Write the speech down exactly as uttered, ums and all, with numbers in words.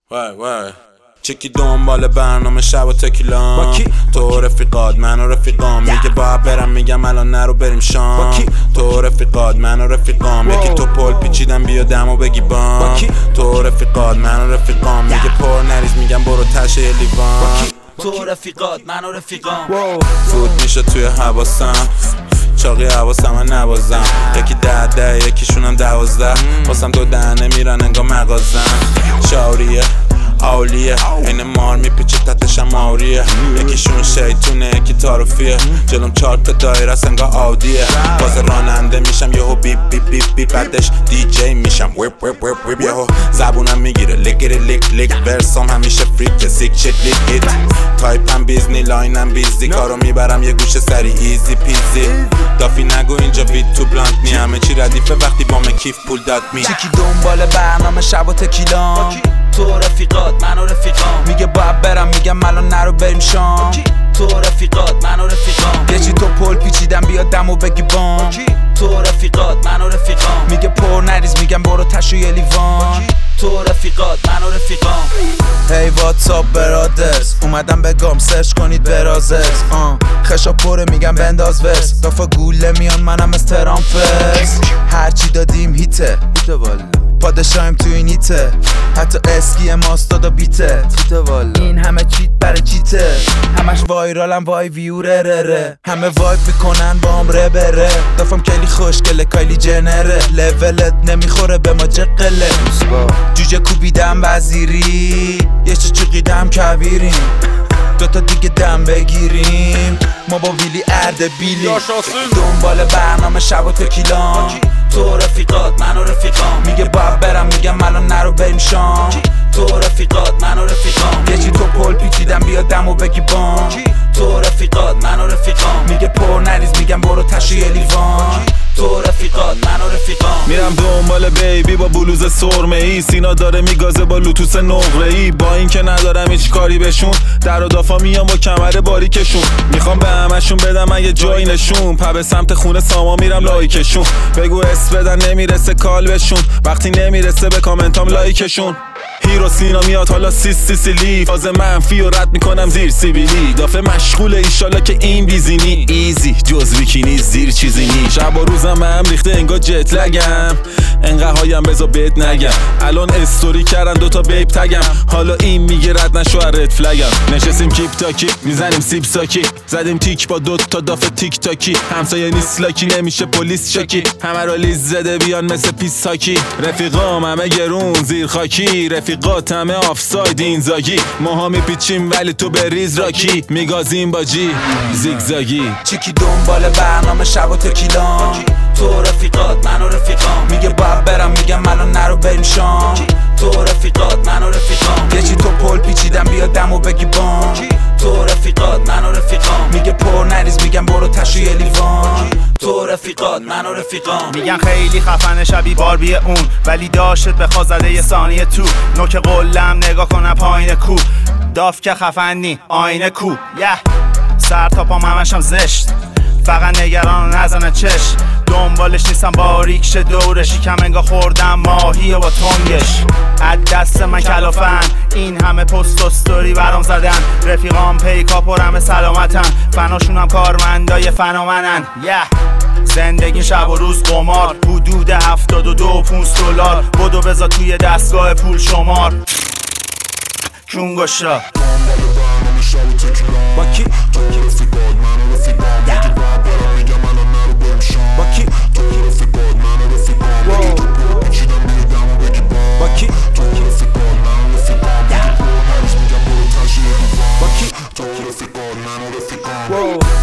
وای وای چکی دنبال برنامه شب و تکیلام تو رفیقات من و رفیقام میگه باید برم میگم الان نرو بریم شام تو رفیقات من و رفیقام یکی تو پل پیچیدم بیا دمو بگی بام تو رفیقات من و رفیقام میگه پر نریز میگم برو تشه یه لیوان تو رفیقات من و رفیقام فوت میشه توی حواسم چاقی حواسم من نبازم یکی ده ده یکیشونم دوازده واسم دو دهنه میرن انگاه مغازم شاوریه اولیه این مار میپیچه تتشم آوریه یکیشون شیطونه یکی تاروفیه جلوم چار تا دایر است انگاه آودیه باز راننده میشم یهو بیپ بیپ بیپ بیپ بعدش دی جی میشم ویپ ویپ ویپ ویپ یهو زبونم میگیره لیگیری لیک لیک ورسام همیشه فریک سیک شیت لیک ایت تایپم بیزنی لاینم بیزی کارو میبرم یه گوشه سری ایزی پیزی دافی نگو اینجا وید تو بلانت نی همه چی ردیفه وقتی با من کیف پول داد می چکی دنبال برنامه شب و تکیلام تو رفیقات من و رفیقام میگه باید برم میگم الان نرو بریم شام تو رفیقات من و رفیقام یه چی تو پل پیچیدم بیا دمو بگی بام تو رفیقات من و رفیقام میگه پر نریز میگم برو تشو یه لیوان تو رفیقات من و رفیقام هی واتساپ برادرز اومدم بگم سرچ کنید برازرز آن خشا پره میگم بنداز ورس دافا گوله میان منم از ترامفرز هرچی دادیم هیته هیته والا پادشاهیم تو این هیته حتی اسکی ماست دادا بیته تیته والا این همه چیت برای چیته همش وایرالم وای ویو ره ره ره همه وایب میکنن با هم ره بره دافم کلی خوشگله کایلی جنره لولت نمیخوره به ما جقله جوجه کوبیدم وزیری یه چه چقیدم کبیریم دوتا دیگه دم بگیریم ما با ویلی ارده بیلی دنبال برنامه شب و تکیلام تو رفیقات من و رفیقام میگه باید برم میگم الان نرو بریم شام تو رفیقات من و رفیقام یه چی تو پل پیچیدم بیا دمو بگی بام تو رفیقات من و رفیقام میگه پر نریز میگم برو تشو یه لیوان تو رفیقات من و رفیقام میرم دنبال بیبی با بلوز سرمه ای سینا داره میگازه با لوتوس نقره ای با اینکه ندارم هیچ کاری بهشون در و دافا میام با کمر باریکشون میخوام به همشون بدم اگه جایی نشون پا به سمت خونه ساما میرم لایکشون بگو اس بدن نمیرسه کال بهشون وقتی نمیرسه به کامنتام لایکشون هیرو سینا میاد حالا سیس سیسیلی فاز منفی و رد میکنم زیر سیبیلی دافه مشغوله ایشالا که این بیزینی ایزی جز بیکینی زیر چیزی نی شب و روزم هم ریخته انگا جت لگم انقدر هایم بزا بهت نگم الان استوری کردن دوتا بیب تگم حالا این میگه رد نشو رد فلگم نشستیم کیپ تاکی میزنیم سیب ساکی زدیم تیک با دوتا دافه تیک تاکی همسایه نیست لاکی نمیشه پلیس شاکی همه رو لیز زده بیان مثل پیس ساکی رفیقام همه گرون زیر خاکی رفیقات همه آفساید این زاگی ماها میپیچیم ولی تو بریز راکی میگازیم با جی زیگزاگی چکی دنبال برنامه شب و تکیلام تو رفیقات من و رفیقام میگه باید برم میگم الان نرو بریم شام تو رفیقات من و رفیقام یه چی تو پل پیچیدم بیا دمو بگی بام تو رفیقات من و رفیقام میگه پر نریز میگم برو تشو یه لیوان تو رفیقات من و رفیقام میگن خیلی خفنه شبیه باربی اون ولی داشت به خوازده یه ثانیه تو نوک قلم نگاه کنم پایین کو داف که خفنی آینه کو یه سر تا پام همشم زشت فقط نگران نزنه چش دنبالش نیستم باریک شه دورش یکم انگاه خوردم ماهی با تنگش از دست من کلافن این همه پست و ستوری برام زدن رفیقام پیکا پرم سلامتن فناشونم کارمندای فنامنن yeah. زندگی شب و روز قمار حدود هفتاد و دو پونست دلار بدو بذار توی دستگاه پول شمار کونگوشا با کی؟ تو رفیقات من و رفیقام میگه باید برم میگم الان نرو بریم شام با کی؟ تو رفیقات من و رفیقام میگه تو پول پیچیدم بیا دمو بگی بام با کی؟ تو رفیقات من و رفیقام میگه پر نریز میگم برو تشو یه لیوان با کی؟ تو رفیقات من و رفیقام